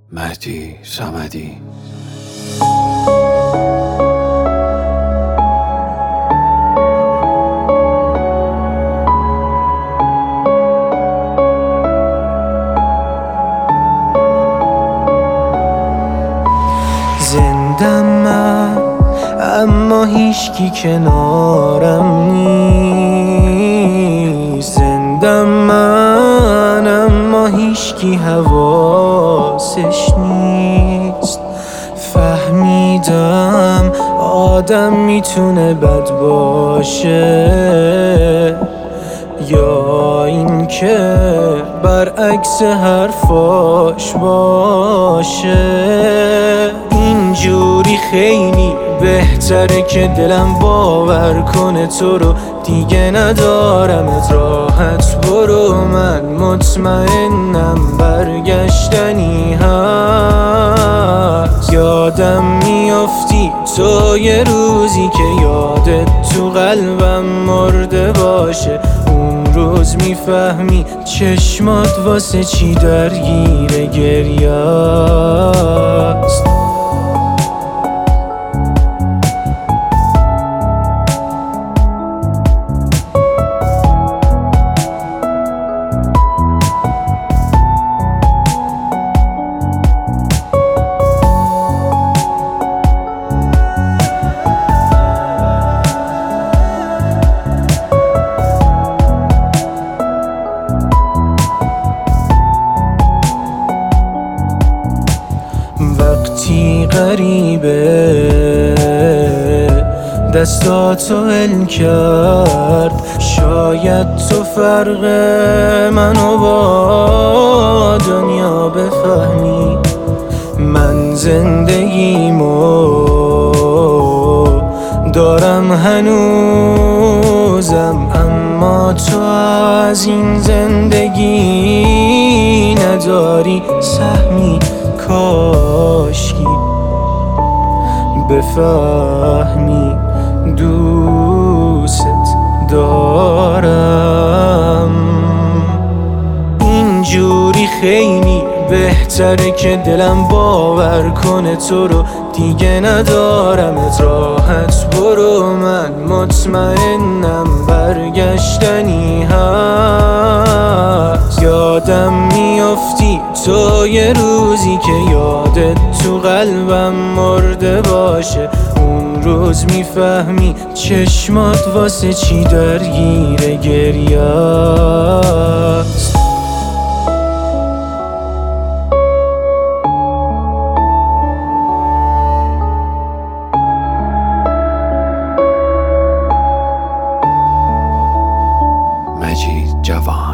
مهدی صمدی. زندم من اما هیچکی کنارم نیست. زندم من اما هیچکی حواسش نیست. فهمیدم آدم میتونه بد باشه یا این که برعکس حرفاش باشه. اینجوری خیلی بهتره که دلم باور کنه تو رو دیگه ندارمت. راحت برو، من مطمئنم برگشتنی هست. یادم میافتی تو یه روزی که یادت تو قلبم مرده باشه. اون روز میفهمی چشمات واسه چی درگیر گریه است. وقتی غریبه دستاتو ول کرد، شاید تو فرق منو با دنیا بفهمی. من زندگیمو دارم هنوزم، اما تو از این زندگی نداری سهمی. کاشکی بفهمی دوست دارم. اینجوری خیلی بهتره که دلم باور کنه تو رو دیگه ندارمت. راحت برو، من مطمئنم برگشتنی هست. یادم میافتی تو یه روزی که یادت تو قلبم مرده باشه. اون روز میفهمی چشمات واسه چی درگیر گریه است. مجید جوان.